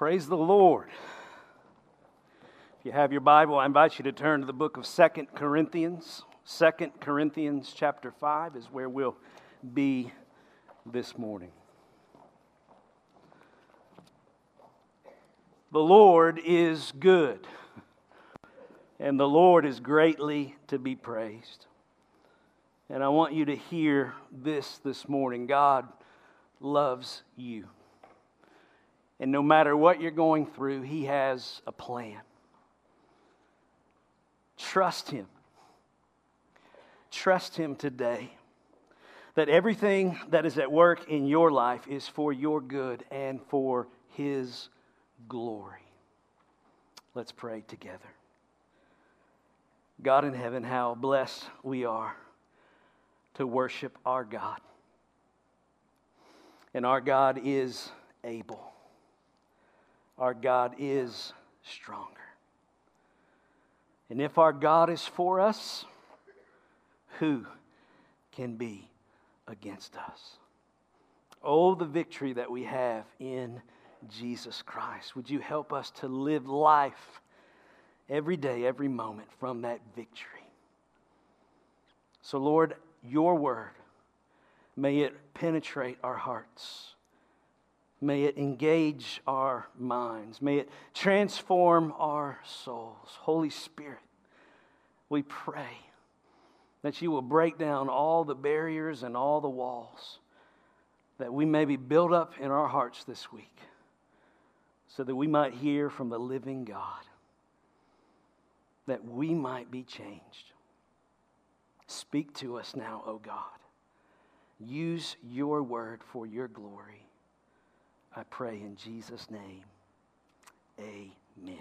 Praise the Lord. If you have your Bible, I invite you to turn to the book of 2 Corinthians. 2 Corinthians chapter 5 is where we'll be this morning. The Lord is good, and the Lord is greatly to be praised. And I want you to hear this morning. God loves you. And no matter what you're going through, He has a plan. Trust Him. Trust Him today. That everything that is at work in your life is for your good and for His glory. Let's pray together. God in heaven, how blessed we are to worship our God. And our God is able. Our God is stronger. And if our God is for us, who can be against us? Oh, the victory that we have in Jesus Christ. Would you help us to live life every day, every moment from that victory? So, Lord, your word, may it penetrate our hearts. May it engage our minds. May it transform our souls. Holy Spirit, we pray that you will break down all the barriers and all the walls, that we may be built up in our hearts this week, so that we might hear from the living God, that we might be changed. Speak to us now, O God. Use your word for your glory. I pray in Jesus' name, amen.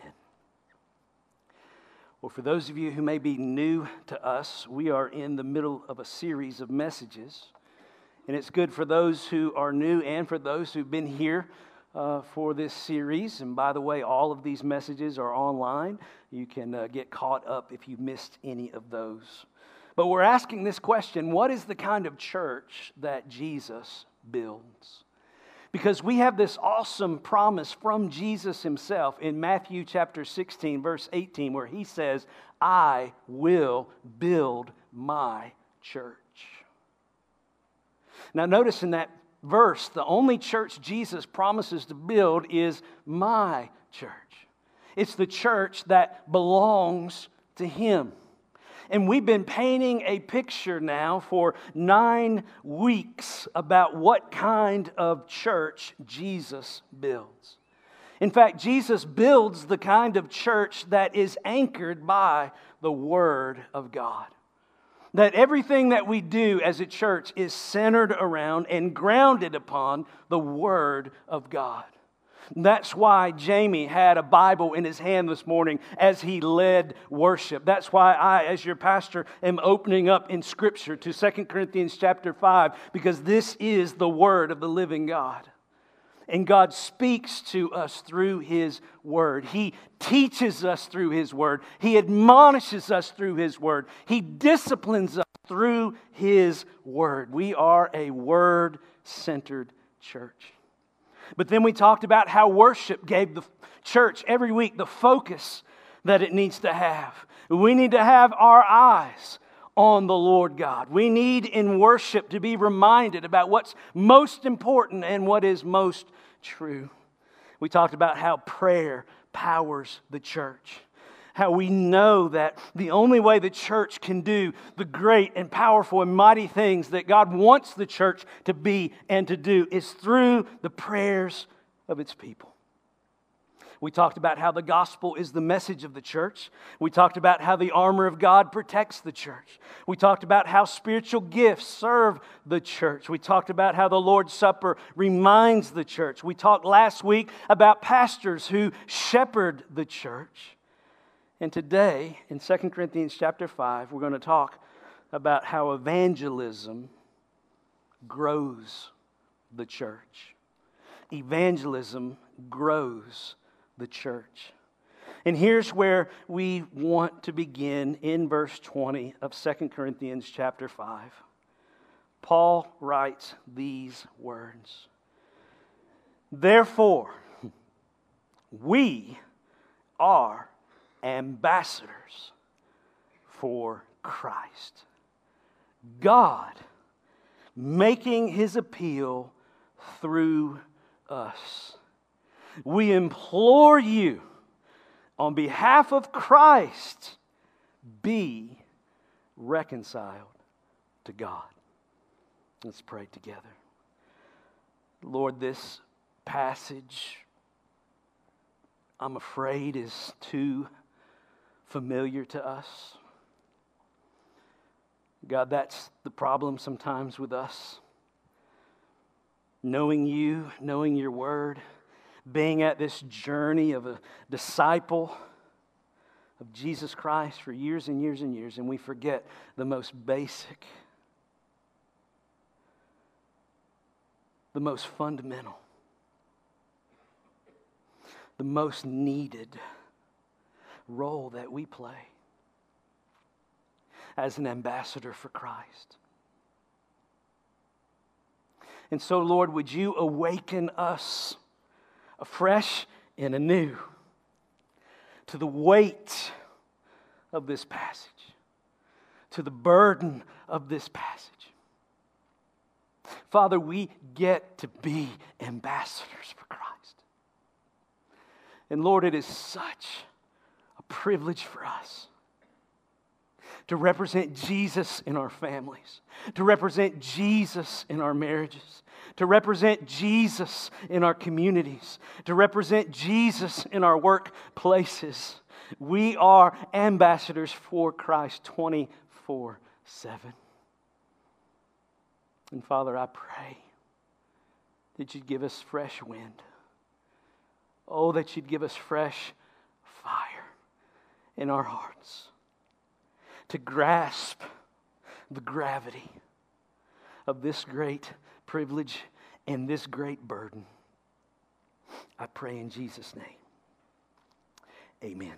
Well, for those of you who may be new to us, we are in the middle of a series of messages. And it's good for those who are new and for those who've been here for this series. And by the way, all of these messages are online. You can get caught up if you missed any of those. But we're asking this question: what is the kind of church that Jesus builds? Because we have this awesome promise from Jesus Himself in Matthew chapter 16, verse 18, where He says, I will build my church. Now notice in that verse, the only church Jesus promises to build is my church. It's the church that belongs to Him. And we've been painting a picture now for 9 weeks about what kind of church Jesus builds. In fact, Jesus builds the kind of church that is anchored by the Word of God. That everything that we do as a church is centered around and grounded upon the Word of God. That's why Jamie had a Bible in his hand this morning as he led worship. That's why I, as your pastor, am opening up in Scripture to 2 Corinthians chapter 5, because this is the Word of the living God. And God speaks to us through His Word. He teaches us through His Word. He admonishes us through His Word. He disciplines us through His Word. We are a Word-centered church. But then we talked about how worship gave the church every week the focus that it needs to have. We need to have our eyes on the Lord God. We need in worship to be reminded about what's most important and what is most true. We talked about how prayer powers the church. How we know that the only way the church can do the great and powerful and mighty things that God wants the church to be and to do is through the prayers of its people. We talked about how the gospel is the message of the church. We talked about how the armor of God protects the church. We talked about how spiritual gifts serve the church. We talked about how the Lord's Supper reminds the church. We talked last week about pastors who shepherd the church. And today, in 2 Corinthians chapter 5, we're going to talk about how evangelism grows the church. Evangelism grows the church. And here's where we want to begin in verse 20 of 2 Corinthians chapter 5. Paul writes these words. Therefore, We are ambassadors for Christ. God making His appeal through us. We implore you, on behalf of Christ, be reconciled to God. Let's pray together. Lord, this passage, I'm afraid, is too familiar to us. God, that's the problem sometimes with us. Knowing you, knowing your word, being at this journey of a disciple of Jesus Christ for years and years and years, and we forget the most basic, the most fundamental, the most needed role that we play as an ambassador for Christ. And so, Lord, would you awaken us afresh and anew to the weight of this passage, to the burden of this passage. Father, we get to be ambassadors for Christ. And Lord, it is such a privilege for us to represent Jesus in our families, to represent Jesus in our marriages, to represent Jesus in our communities, to represent Jesus in our workplaces. We are ambassadors for Christ 24/7. And Father, I pray that you'd give us fresh wind. Oh, that you'd give us fresh fire in our hearts to grasp the gravity of this great privilege and this great burden. I pray in Jesus' name. Amen.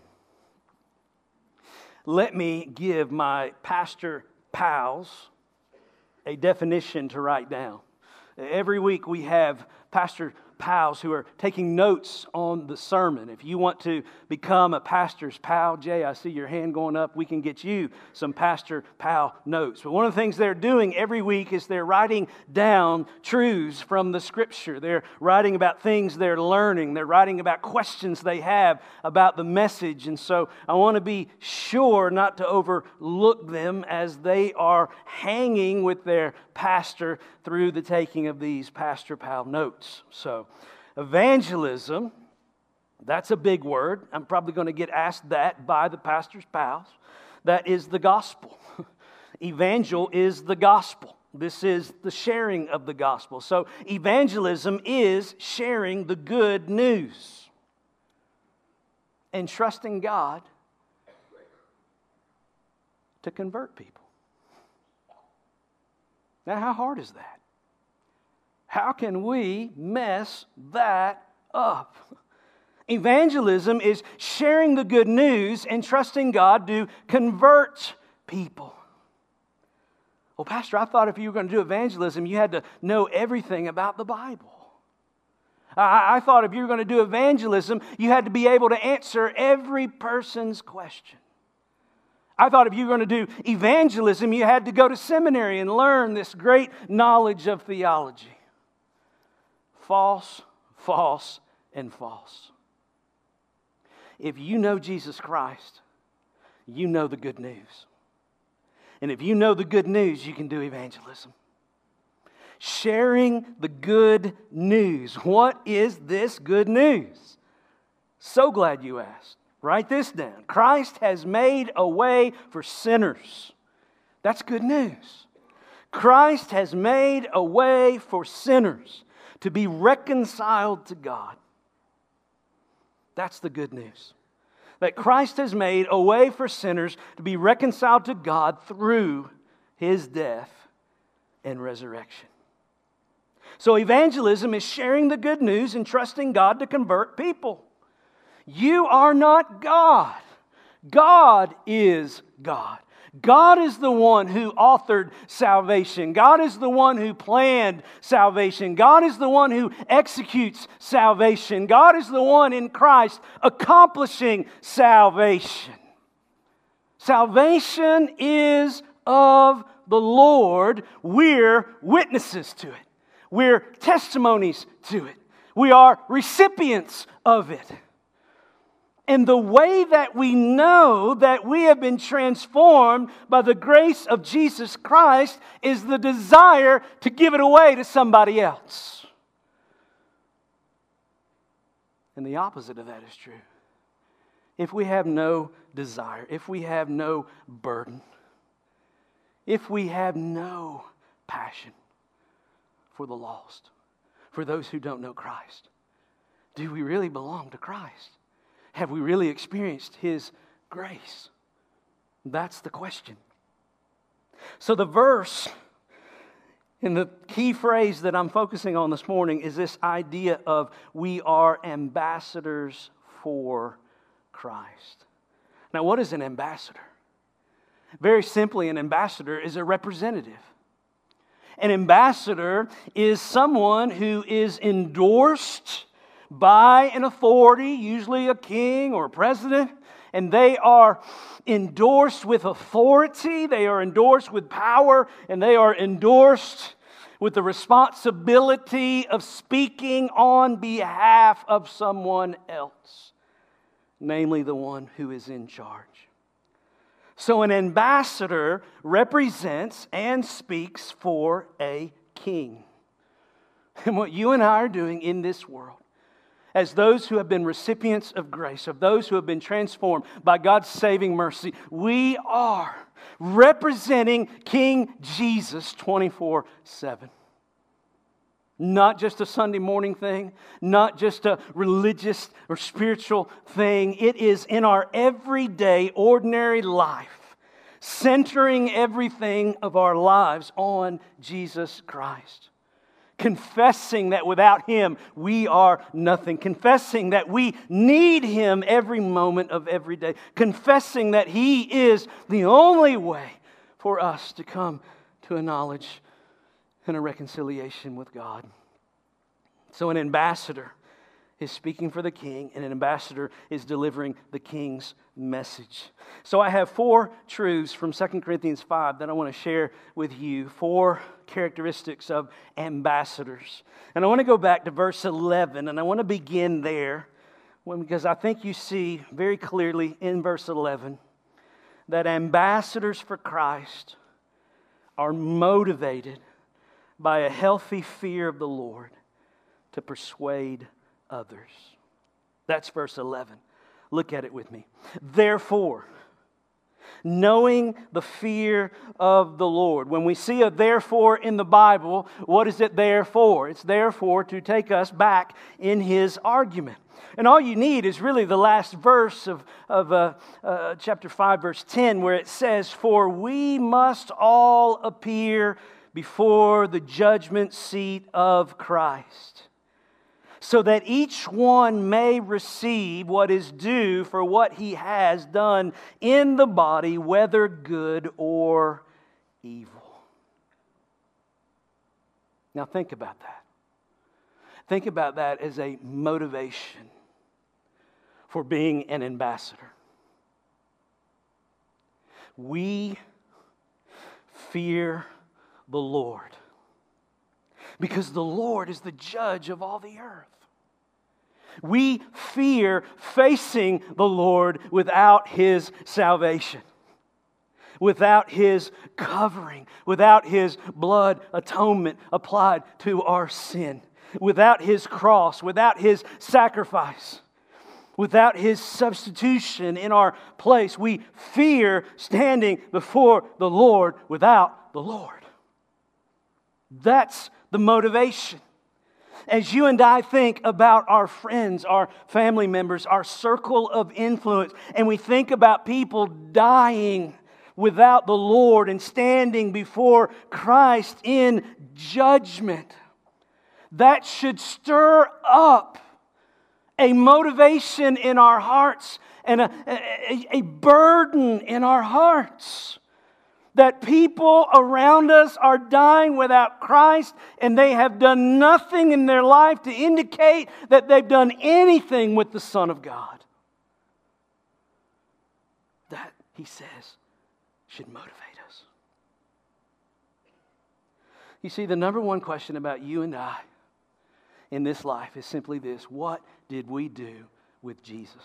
Let me give my pastor pals a definition to write down. Every week we have pastor pals who are taking notes on the sermon. If you want to become a pastor's pal, Jay, I see your hand going up. We can get you some pastor pal notes. But one of the things they're doing every week is they're writing down truths from the Scripture. They're writing about things they're learning. They're writing about questions they have about the message. And so I want to be sure not to overlook them as they are hanging with their pastor through the taking of these pastor pal notes. So evangelism, that's a big word. I'm probably going to get asked that by the pastor's pals. That is the gospel. Evangel is the gospel. This is the sharing of the gospel. So evangelism is sharing the good news and trusting God to convert people. Now, how hard is that? How can we mess that up? Evangelism is sharing the good news and trusting God to convert people. Well, Pastor, I thought if you were going to do evangelism, you had to know everything about the Bible. I thought if you were going to do evangelism, you had to be able to answer every person's question. I thought if you were going to do evangelism, you had to go to seminary and learn this great knowledge of theology. False, false, and false. If you know Jesus Christ, you know the good news. And if you know the good news, you can do evangelism. Sharing the good news. What is this good news? So glad you asked. Write this down. Christ has made a way for sinners. That's good news. Christ has made a way for sinners to be reconciled to God. That's the good news. That Christ has made a way for sinners to be reconciled to God through His death and resurrection. So evangelism is sharing the good news and trusting God to convert people. You are not God. God is God. God is the one who authored salvation. God is the one who planned salvation. God is the one who executes salvation. God is the one in Christ accomplishing salvation. Salvation is of the Lord. We're witnesses to it. We're testimonies to it. We are recipients of it. And the way that we know that we have been transformed by the grace of Jesus Christ is the desire to give it away to somebody else. And the opposite of that is true. If we have no desire, if we have no burden, if we have no passion for the lost, for those who don't know Christ, do we really belong to Christ? Have we really experienced His grace? That's the question. So the verse and the key phrase that I'm focusing on this morning is this idea of we are ambassadors for Christ. Now, what is an ambassador? Very simply, an ambassador is a representative. An ambassador is someone who is endorsed by an authority, usually a king or a president, and they are endorsed with authority, they are endorsed with power, and they are endorsed with the responsibility of speaking on behalf of someone else, namely the one who is in charge. So an ambassador represents and speaks for a king. And what you and I are doing in this world, as those who have been recipients of grace, of those who have been transformed by God's saving mercy, we are representing King Jesus 24/7. Not just a Sunday morning thing, not just a religious or spiritual thing. It is in our everyday, ordinary life, centering everything of our lives on Jesus Christ. Confessing that without Him we are nothing. Confessing that we need Him every moment of every day. Confessing that He is the only way for us to come to a knowledge and a reconciliation with God. So an ambassador is speaking for the king, and an ambassador is delivering the king's message. So I have 4 truths from 2 Corinthians 5 that I want to share with you. 4 characteristics of ambassadors. And I want to go back to verse 11, and I want to begin there because I think you see very clearly in verse 11 that ambassadors for Christ are motivated by a healthy fear of the Lord to persuade others. That's verse 11. Look at it with me. Therefore, knowing the fear of the Lord. When we see a therefore in the Bible, what is it there for? It's therefore to take us back in His argument. And all you need is really the last verse of chapter 5, verse 10, where it says, "For we must all appear before the judgment seat of Christ, so that each one may receive what is due for what he has done in the body, whether good or evil." Now think about that. Think about that as a motivation for being an ambassador. We fear the Lord because the Lord is the judge of all the earth. We fear facing the Lord without His salvation, without His covering, without His blood atonement applied to our sin, without His cross, without His sacrifice, without His substitution in our place. We fear standing before the Lord without the Lord. That's the motivation. As you and I think about our friends, our family members, our circle of influence, and we think about people dying without the Lord and standing before Christ in judgment, that should stir up a motivation in our hearts and a burden in our hearts that people around us are dying without Christ, and they have done nothing in their life to indicate that they've done anything with the Son of God. That, he says, should motivate us. You see, the number one question about you and I in this life is simply this: what did we do with Jesus?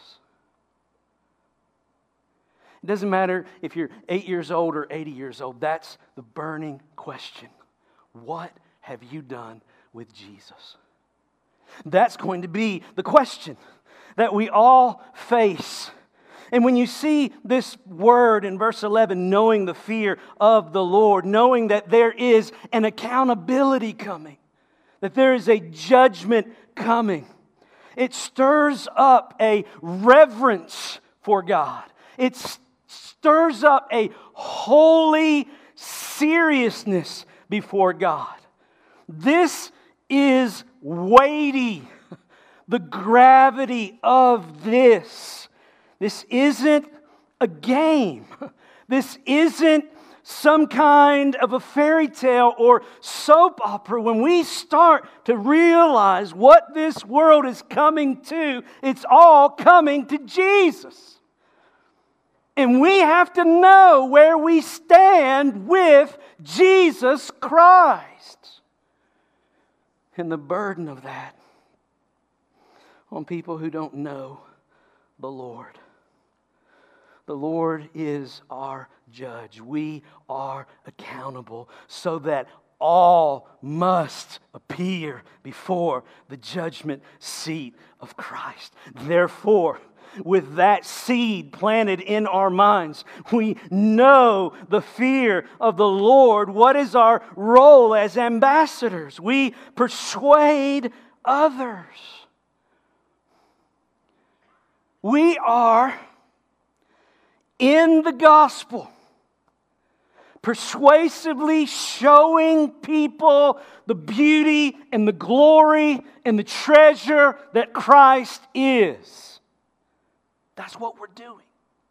It doesn't matter if you're 8 years old or 80 years old. That's the burning question. What have you done with Jesus? That's going to be the question that we all face. And when you see this word in verse 11, knowing the fear of the Lord, knowing that there is an accountability coming, that there is a judgment coming, it stirs up a reverence for God. It stirs up a holy seriousness before God. This is weighty. The gravity of this. This isn't a game. This isn't some kind of a fairy tale or soap opera. When we start to realize what this world is coming to, it's all coming to Jesus. And we have to know where we stand with Jesus Christ. And the burden of that on people who don't know the Lord. The Lord is our judge. We are accountable so that all must appear before the judgment seat of Christ. Therefore, with that seed planted in our minds, we know the fear of the Lord. What is our role as ambassadors? We persuade others. We are in the gospel, persuasively showing people the beauty and the glory and the treasure that Christ is. That's what we're doing.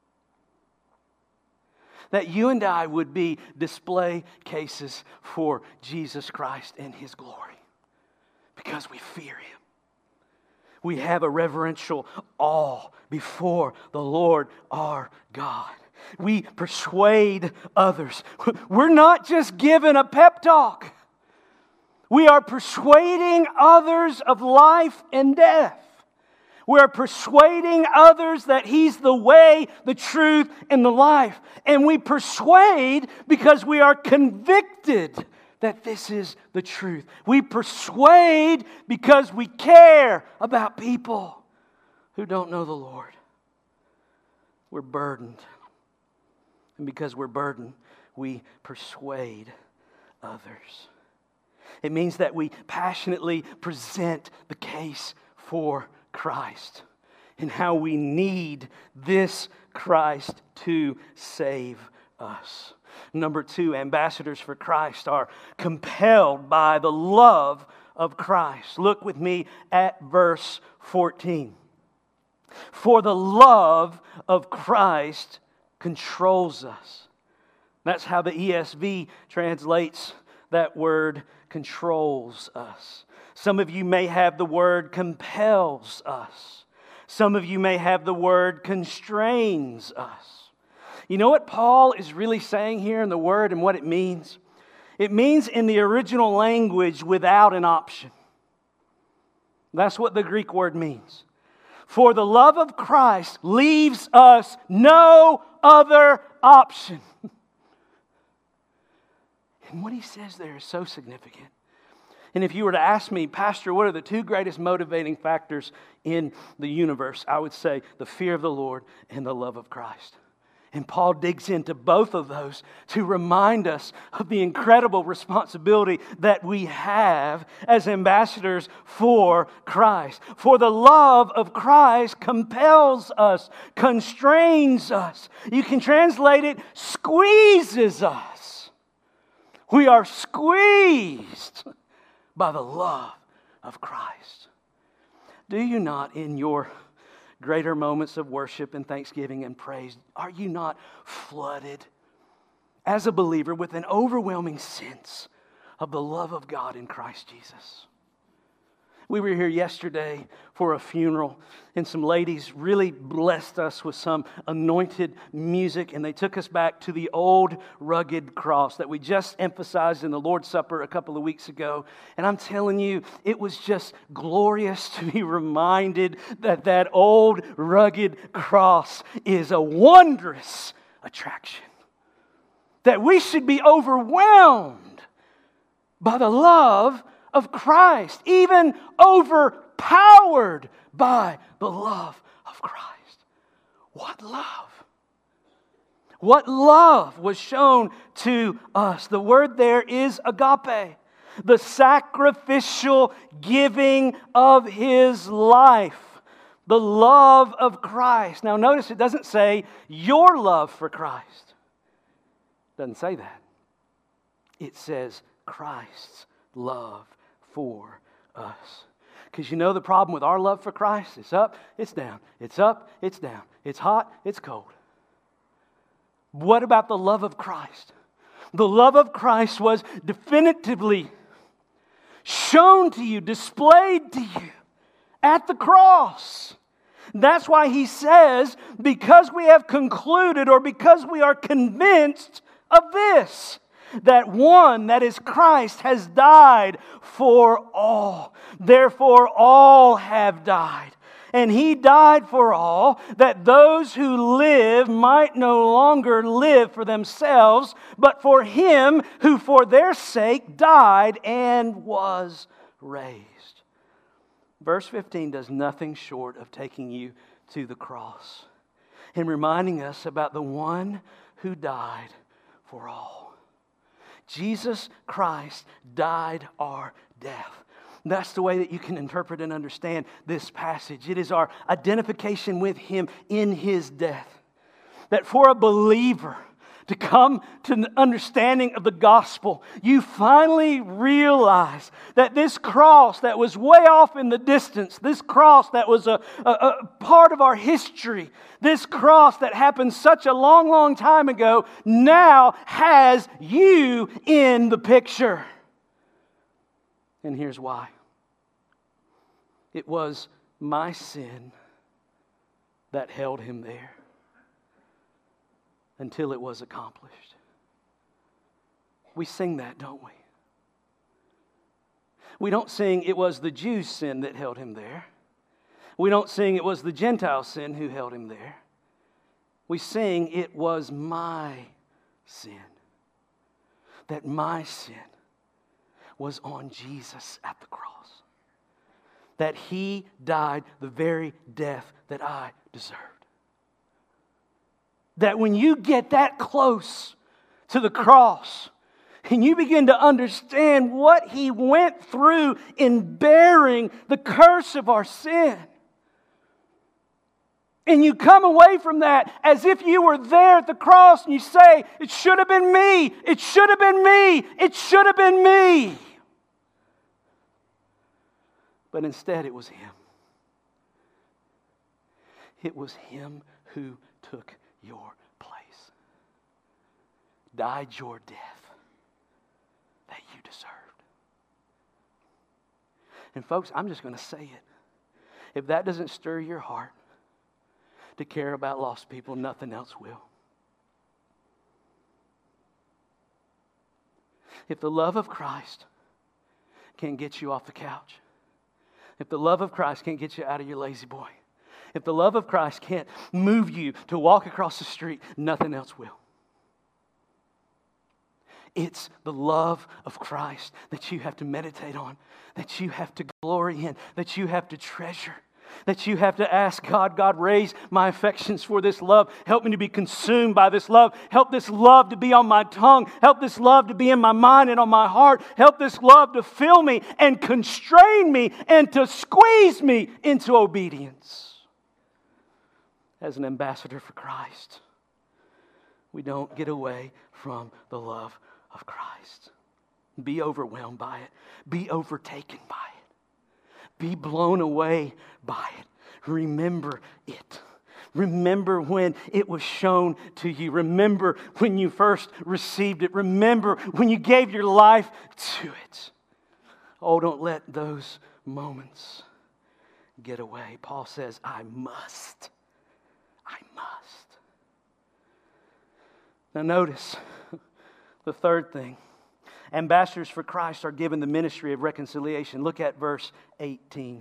That you and I would be display cases for Jesus Christ and His glory. Because we fear Him. We have a reverential awe before the Lord our God. We persuade others. We're not just giving a pep talk. We are persuading others of life and death. We are persuading others that He's the way, the truth, and the life. And we persuade because we are convicted that this is the truth. We persuade because we care about people who don't know the Lord. We're burdened. And because we're burdened, we persuade others. It means that we passionately present the case for Christ and how we need this Christ to save us. Number two, ambassadors for Christ are compelled by the love of Christ. Look with me at verse 14. For the love of Christ controls us. That's how the ESV translates that word, controls us. Some of you may have the word compels us. Some of you may have the word constrains us. You know what Paul is really saying here in the word and what it means? It means in the original language without an option. That's what the Greek word means. For the love of Christ leaves us no other option. And what he says there is so significant. And if you were to ask me, Pastor, what are the two greatest motivating factors in the universe? I would say the fear of the Lord and the love of Christ. And Paul digs into both of those to remind us of the incredible responsibility that we have as ambassadors for Christ. For the love of Christ compels us, constrains us. You can translate it, squeezes us. We are squeezed by the love of Christ. Do you not, in your greater moments of worship and thanksgiving and praise, are you not flooded as a believer with an overwhelming sense of the love of God in Christ Jesus. We were here yesterday for a funeral, and some ladies really blessed us with some anointed music, and they took us back to the old rugged cross that we just emphasized in the Lord's Supper a couple of weeks ago. And I'm telling you, it was just glorious to be reminded that that old rugged cross is a wondrous attraction. That we should be overwhelmed by the love of Christ, even overpowered by the love of Christ. What love? What love was shown to us? The word there is agape, the sacrificial giving of His life, the love of Christ. Now notice it doesn't say your love for Christ. It doesn't say that. It says Christ's love for us. Because you know the problem with our love for Christ? It's up, it's down. It's up, it's down. It's hot, it's cold. What about the love of Christ? The love of Christ was definitively shown to you, displayed to you at the cross. That's why He says, because we have concluded or because we are convinced of this, that one, that is Christ, has died for all. Therefore, all have died. And He died for all, that those who live might no longer live for themselves, but for Him who for their sake died and was raised. Verse 15 does nothing short of taking you to the cross and reminding us about the one who died for all. Jesus Christ died our death. That's the way that you can interpret and understand this passage. It is our identification with Him in His death. That for a believer to come to the understanding of the gospel, you finally realize that this cross that was way off in the distance, this cross that was a part of our history, this cross that happened such a long, long time ago, now has you in the picture. And here's why. It was my sin that held Him there until it was accomplished. We sing that, don't we? We don't sing it was the Jews' sin that held Him there. We don't sing it was the Gentile sin who held Him there. We sing it was my sin. That my sin was on Jesus at the cross. That He died the very death that I deserved. That when you get that close to the cross and you begin to understand what He went through in bearing the curse of our sin, and you come away from that as if you were there at the cross and you say, it should have been me, it should have been me, it should have been me. But instead it was Him. It was Him who took your place. Died your death that you deserved. And folks, I'm just going to say it. If that doesn't stir your heart to care about lost people, nothing else will. If the love of Christ can't get you off the couch, if the love of Christ can't get you out of your lazy boy, if the love of Christ can't move you to walk across the street, nothing else will. It's the love of Christ that you have to meditate on, that you have to glory in, that you have to treasure, that you have to ask God, God, raise my affections for this love. Help me to be consumed by this love. Help this love to be on my tongue. Help this love to be in my mind and on my heart. Help this love to fill me and constrain me and to squeeze me into obedience. As an ambassador for Christ, we don't get away from the love of Christ. Be overwhelmed by it. Be overtaken by it. Be blown away by it. Remember it. Remember when it was shown to you. Remember when you first received it. Remember when you gave your life to it. Oh, don't let those moments get away. Paul says, I must. I must. Now notice the third thing. Ambassadors for Christ are given the ministry of reconciliation. Look at verse 18.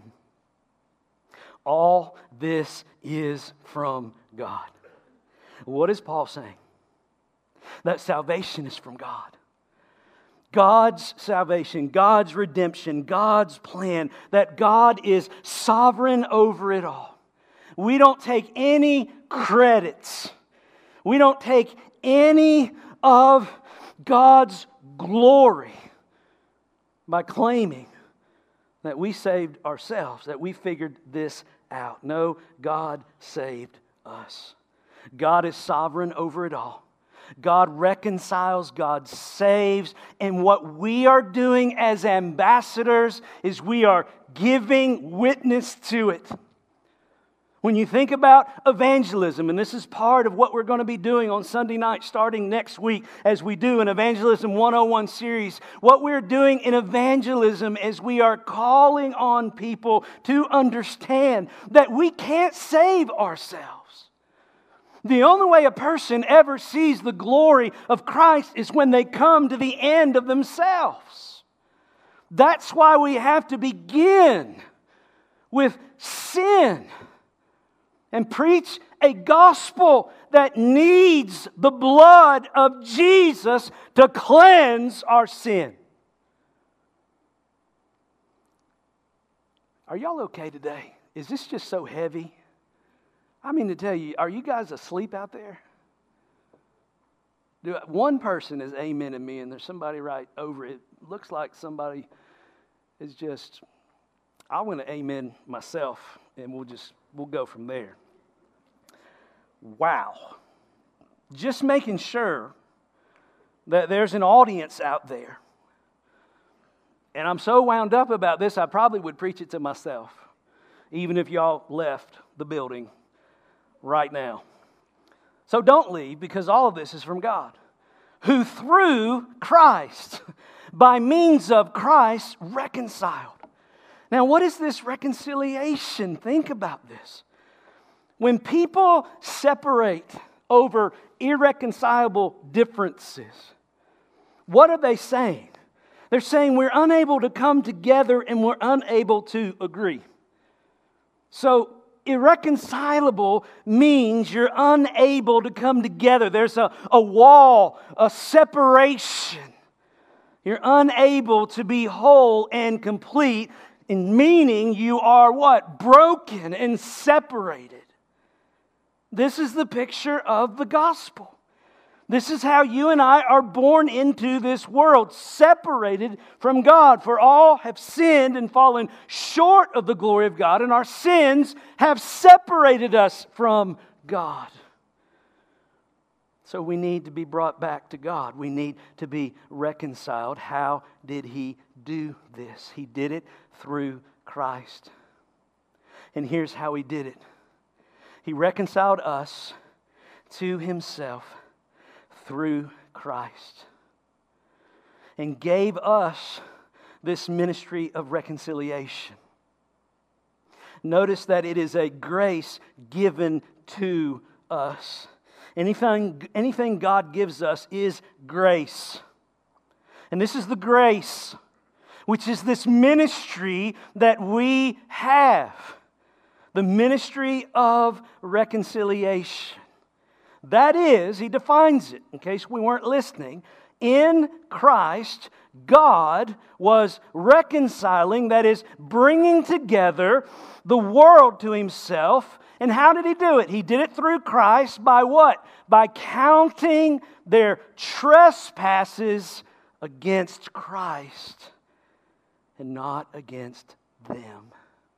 All this is from God. What is Paul saying? That salvation is from God. God's salvation, God's redemption, God's plan, that God is sovereign over it all. We don't take any credits. We don't take any of God's glory by claiming that we saved ourselves, that we figured this out. No, God saved us. God is sovereign over it all. God reconciles, God saves, and what we are doing as ambassadors is we are giving witness to it. When you think about evangelism, and this is part of what we're going to be doing on Sunday night starting next week as we do an Evangelism 101 series, what we're doing in evangelism is we are calling on people to understand that we can't save ourselves. The only way a person ever sees the glory of Christ is when they come to the end of themselves. That's why we have to begin with sin and preach a gospel that needs the blood of Jesus to cleanse our sin. Are y'all okay today? Is this just so heavy? I mean to tell you, are you guys asleep out there? One person is amening me, and there's somebody right over it. Looks like somebody is just, I want to amen myself, and we'll go from there. Wow. Just making sure that there's an audience out there. And I'm so wound up about this, I probably would preach it to myself, even if y'all left the building right now. So don't leave, because all of this is from God, who through Christ, by means of Christ, reconciled. Now, what is this reconciliation? Think about this. When people separate over irreconcilable differences, what are they saying? They're saying we're unable to come together and we're unable to agree. So, irreconcilable means you're unable to come together. There's a wall, a separation. You're unable to be whole and complete, in meaning you are what? Broken and separated. This is the picture of the gospel. This is how you and I are born into this world, separated from God. For all have sinned and fallen short of the glory of God, and our sins have separated us from God. So we need to be brought back to God. We need to be reconciled. How did He do this? He did it through Christ. And here's how He did it. He reconciled us to Himself through Christ and gave us this ministry of reconciliation. Notice that it is a grace given to us. Anything God gives us is grace. And this is the grace, which is this ministry that we have. The ministry of reconciliation. That is, he defines it, in case we weren't listening. In Christ, God was reconciling, that is, bringing together the world to Himself. And how did He do it? He did it through Christ by what? By counting their trespasses against Christ and not against them.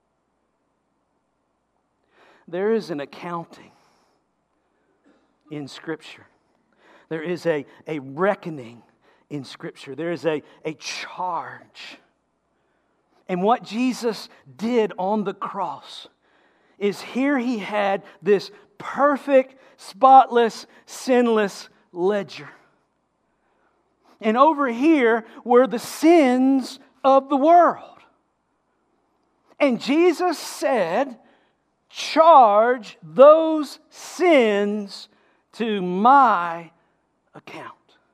There is an accounting in Scripture. There is a reckoning in Scripture. There is a charge. And what Jesus did on the cross is here He had this perfect, spotless, sinless ledger. And over here were the sins of the world. And Jesus said, charge those sins to my account.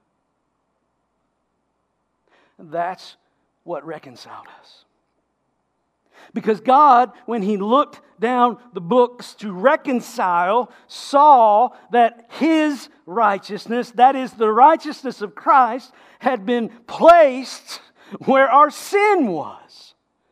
That's what reconciled us. Because God, when He looked down the books to reconcile, saw that His righteousness, that is the righteousness of Christ, had been placed where our sin was.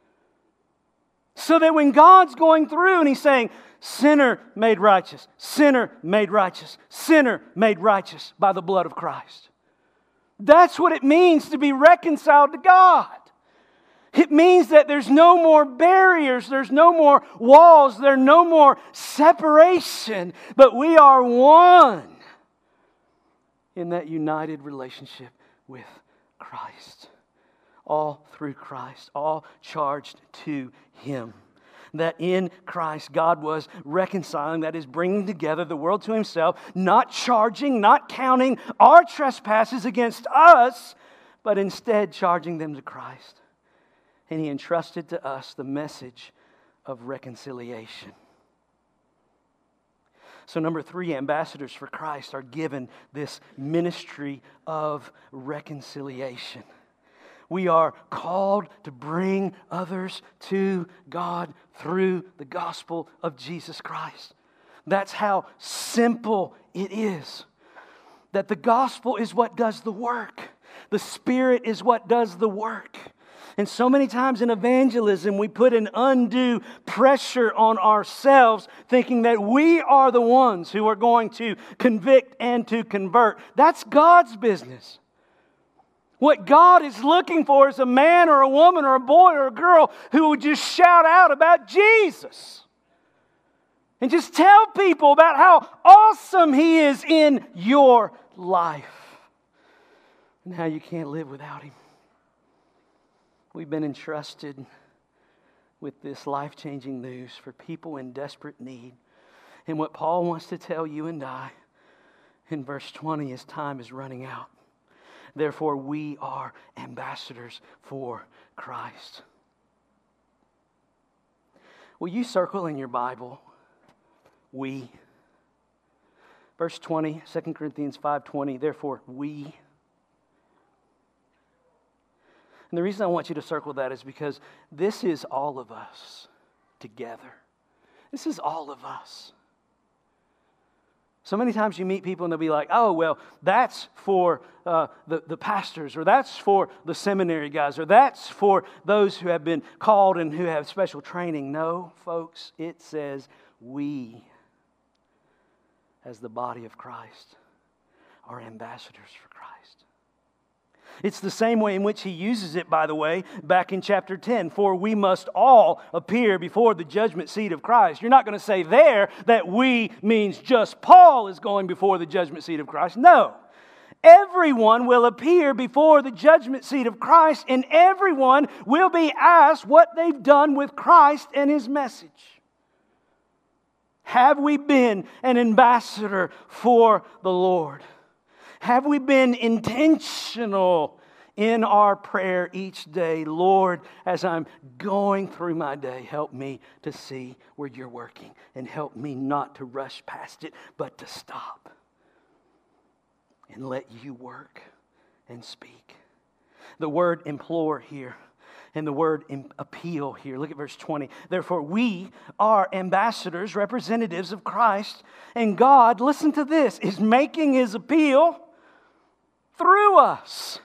So that when God's going through and He's saying, sinner made righteous, sinner made righteous, sinner made righteous by the blood of Christ. That's what it means to be reconciled to God. It means that there's no more barriers, there's no more walls, there's no more separation, but we are one in that united relationship with Christ. All through Christ, all charged to Him. That in Christ God was reconciling, that is bringing together the world to Himself, not charging, not counting our trespasses against us, but instead charging them to Christ. And He entrusted to us the message of reconciliation. So number 3, ambassadors for Christ are given this ministry of reconciliation. We are called to bring others to God through the gospel of Jesus Christ. That's how simple it is. That the gospel is what does the work. The Spirit is what does the work. And so many times in evangelism, we put an undue pressure on ourselves, thinking that we are the ones who are going to convict and to convert. That's God's business. What God is looking for is a man or a woman or a boy or a girl who would just shout out about Jesus. And just tell people about how awesome He is in your life. And how you can't live without Him. We've been entrusted with this life-changing news for people in desperate need. And what Paul wants to tell you and I in verse 20 is time is running out. Therefore, we are ambassadors for Christ. Will you circle in your Bible, we? Verse 20, 2 Corinthians 5:20, therefore, we. And the reason I want you to circle that is because this is all of us together. This is all of us. So many times you meet people and they'll be like, oh, well, that's for the pastors, or that's for the seminary guys, or that's for those who have been called and who have special training. No, folks, it says we, as the body of Christ, are ambassadors for Christ. It's the same way in which he uses it, by the way, back in chapter 10. For we must all appear before the judgment seat of Christ. You're not going to say there that we means just Paul is going before the judgment seat of Christ. No. Everyone will appear before the judgment seat of Christ, and everyone will be asked what they've done with Christ and His message. Have we been an ambassador for the Lord? Have we been intentional in our prayer each day? Lord, as I'm going through my day, help me to see where You're working, and help me not to rush past it, but to stop and let You work and speak. The word implore here and the word appeal here. Look at verse 20. Therefore, we are ambassadors, representatives of Christ, and God, listen to this, is making His appeal through us.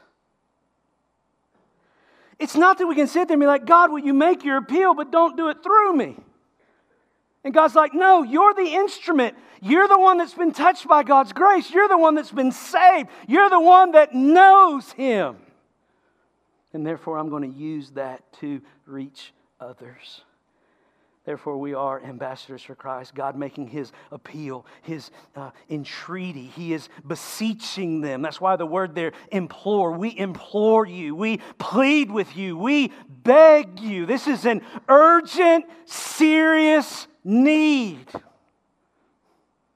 It's not that we can sit there and be like, God, will You make Your appeal, but don't do it through me. And God's like, no, you're the instrument. You're the one that's been touched by God's grace. You're the one that's been saved. You're the one that knows Him. And therefore, I'm going to use that to reach others. Therefore, we are ambassadors for Christ. God making His appeal, His entreaty. He is beseeching them. That's why the word there, implore. We implore You. We plead with You. We beg You. This is an urgent, serious need.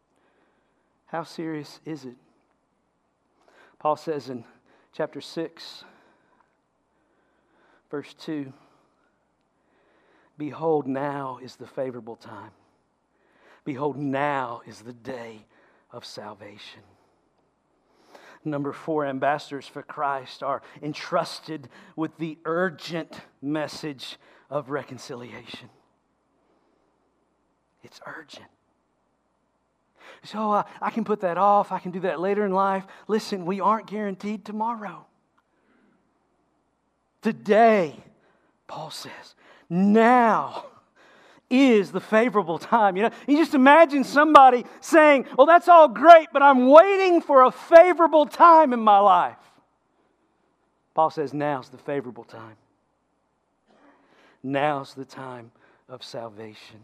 How serious is it? Paul says in chapter 6, verse 2, behold, now is the favorable time. Behold, now is the day of salvation. Number 4, ambassadors for Christ are entrusted with the urgent message of reconciliation. It's urgent. So I can put that off. I can do that later in life. Listen, we aren't guaranteed tomorrow. Today, Paul says, now is the favorable time. You just imagine somebody saying, well, that's all great, but I'm waiting for a favorable time in my life. Paul says, now's the favorable time. Now's the time of salvation.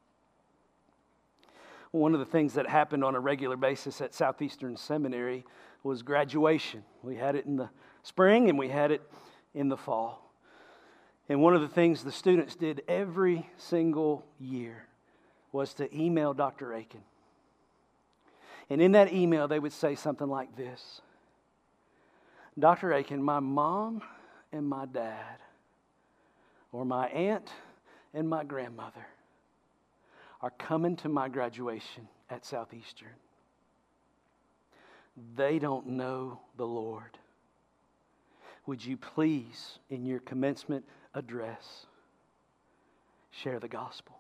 One of the things that happened on a regular basis at Southeastern Seminary was graduation. We had it in the spring and we had it in the fall. And one of the things the students did every single year was to email Dr. Aiken. And in that email, they would say something like this: Dr. Aiken, my mom and my dad, or my aunt and my grandmother, are coming to my graduation at Southeastern. They don't know the Lord. Would you please, in your commencement address, share the gospel?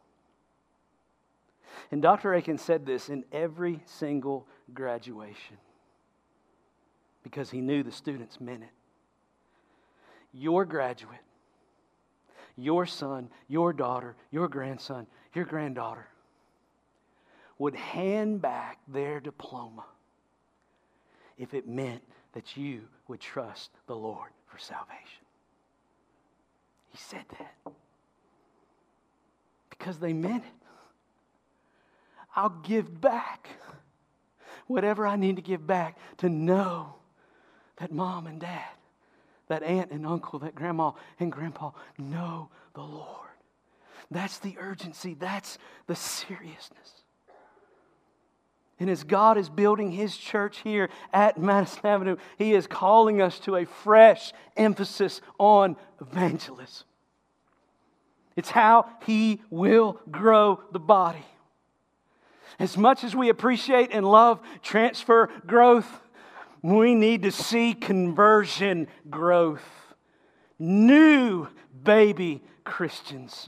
And Dr. Aiken said this in every single graduation because he knew the students meant it. Your graduate, your son, your daughter, your grandson, your granddaughter would hand back their diploma if it meant that you would trust the Lord for salvation. He said that because they meant it. I'll give back whatever I need to give back to know that mom and dad, that aunt and uncle, that grandma and grandpa know the Lord. That's the urgency. That's the seriousness. And as God is building His church here at Madison Avenue, He is calling us to a fresh emphasis on evangelism. It's how He will grow the body. As much as we appreciate and love transfer growth, we need to see conversion growth. New baby Christians.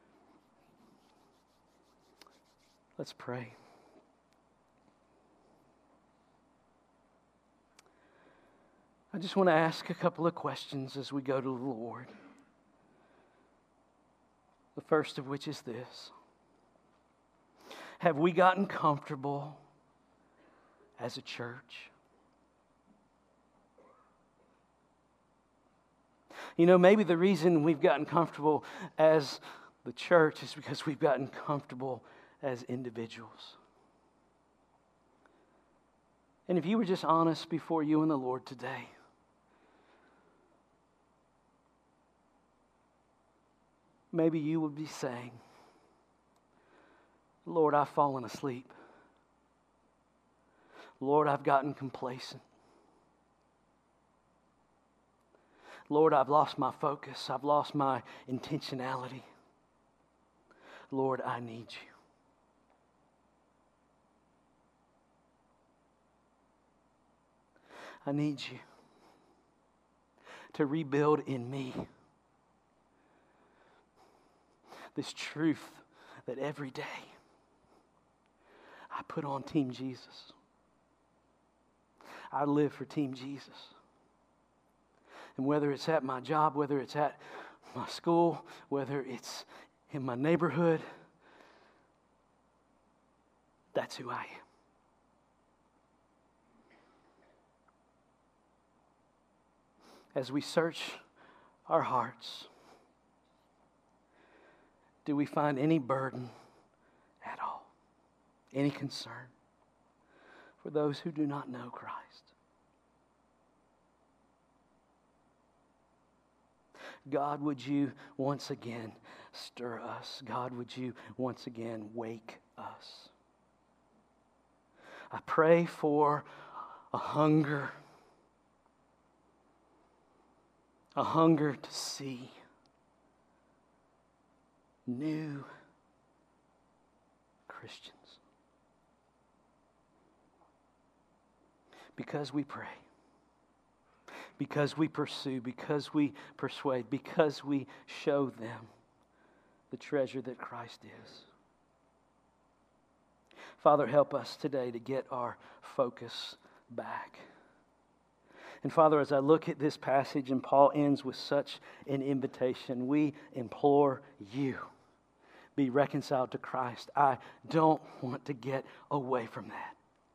Let's pray. I just want to ask a couple of questions as we go to the Lord. The first of which is this: have we gotten comfortable as a church? You know, maybe the reason we've gotten comfortable as the church is because we've gotten comfortable as individuals. And if you were just honest before you and the Lord today, maybe you would be saying, Lord, I've fallen asleep. Lord, I've gotten complacent. Lord, I've lost my focus. I've lost my intentionality. Lord, I need you. I need you to rebuild in me this truth that every day I put on Team Jesus. I live for Team Jesus. And whether it's at my job, whether it's at my school, whether it's in my neighborhood, that's who I am. As we search our hearts, do we find any burden at all? Any concern for those who do not know Christ? God, would you once again stir us? God, would you once again wake us? I pray for a hunger to see new Christians. Because we pray, because we pursue, because we persuade, because we show them the treasure that Christ is. Father, help us today to get our focus back. And Father, as I look at this passage and Paul ends with such an invitation, we implore you, be reconciled to Christ. I don't want to get away from that.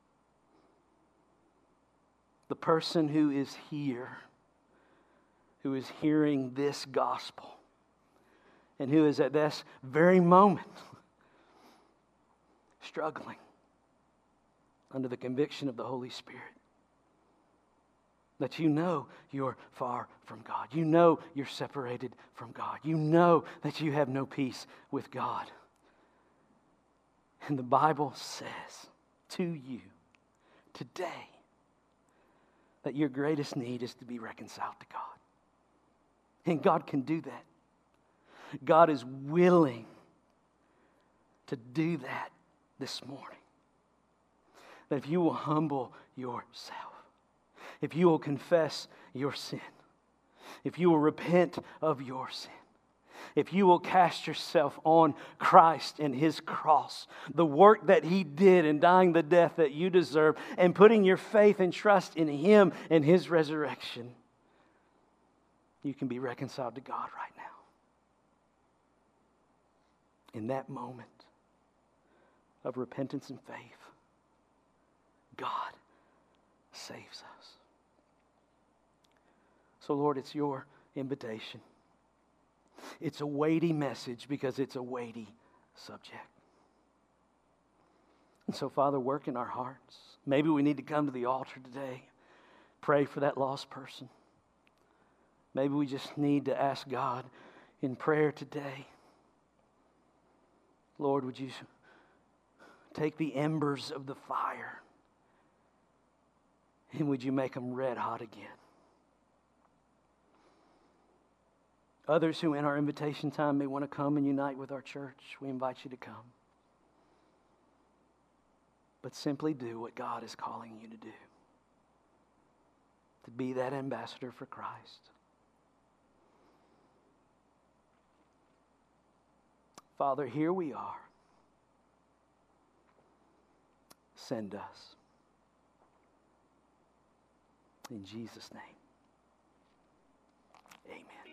The person who is here, who is hearing this gospel, and who is at this very moment struggling under the conviction of the Holy Spirit, that you know you're far from God. You know you're separated from God. You know that you have no peace with God. And the Bible says to you today that your greatest need is to be reconciled to God. And God can do that. God is willing to do that this morning. That if you will humble yourself, if you will confess your sin, if you will repent of your sin, if you will cast yourself on Christ and His cross, the work that He did in dying the death that you deserve, and putting your faith and trust in Him and His resurrection, you can be reconciled to God right now. In that moment of repentance and faith, God saves us. So Lord, it's your invitation. It's a weighty message because it's a weighty subject. And so, Father, work in our hearts. Maybe we need to come to the altar today, pray for that lost person. Maybe we just need to ask God in prayer today, Lord, would you take the embers of the fire and would you make them red hot again? Others who in our invitation time may want to come and unite with our church, we invite you to come. But simply do what God is calling you to do. To be that ambassador for Christ. Father, here we are. Send us. In Jesus' name, amen.